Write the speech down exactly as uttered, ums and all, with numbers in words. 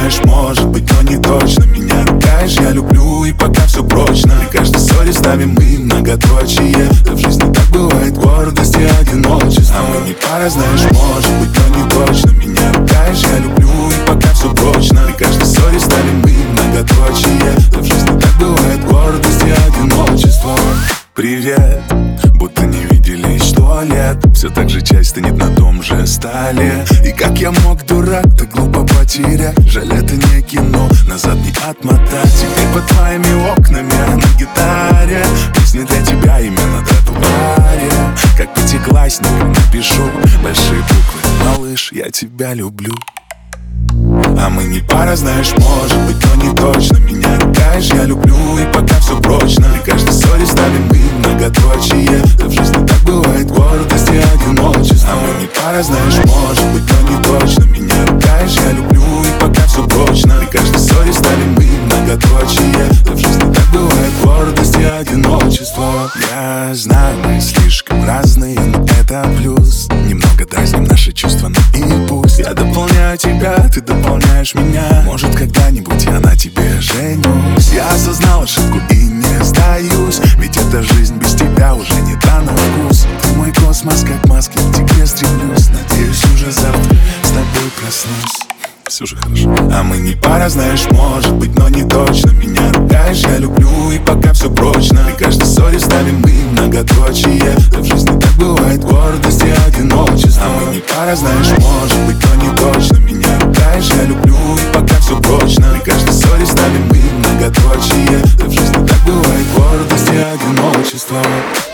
знаешь, может быть, но не точно. Меня ругаешь, я люблю, и пока все прочно. И каждой ссоре ставим мы многоточие. Да в жизни так бывает, гордость и одиночество. А мы не пара, знаешь, может быть, но не точно. Меня ругаешь, я люблю, и пока все прочно. И каждой ссоре ставим мы многоточие. Да в жизни так бывает, гордость и одиночество. Привет, будто не виделись сто лет. Все так же часть стынет на том же столе. И как я мог, дурак, так глупо потерять. Жаль, это не кино, назад не отмотать. Теперь под твоими окнами на гитаре песни для тебя именно на тротуаре. Как пятиклассник напишу большие буквы: малыш, я тебя люблю. А мы не пара, знаешь, может быть, но не точно. Меня ругаешь, я люблю, и пока все прочно. И каждой ссоре ставим мы многоточие. Да в жизни так бывает, гордость и одиночество. А мы не пара, знаешь, может быть, но не точно. Меня ругаешь, я люблю, и пока все прочно. И каждой ссоре ставим мы многоточие. Да в жизни так бывает, гордость и одиночество. Я знаю, мы слишком разные, но это плюс. Немного дразним наши чувства, но и пусть. Я дополняю тебя, ты дополняешь меня. Может, когда-нибудь я на тебе женюсь. Я осознал ошибку и не сдаюсь. Ведь эта жизнь без тебя уже не та на вкус. Ты мой космос, как маски, к тебе стремлюсь. Надеюсь, уже завтра с тобой проснусь. Все же хорошо. А мы не пара, знаешь, может быть, но не точно. Меня ругаешь, я люблю, и пока все прочно. И каждой ссоре ставим мы многоточие. Да в жизни так бывает, гордость и одиночество. А мы не пара, знаешь, может быть, но не точно. Меня ругаешь, я люблю, и пока все прочно. И каждой ссоре ставим мы многоточие. Да в жизни так бывает, гордость и одиночество.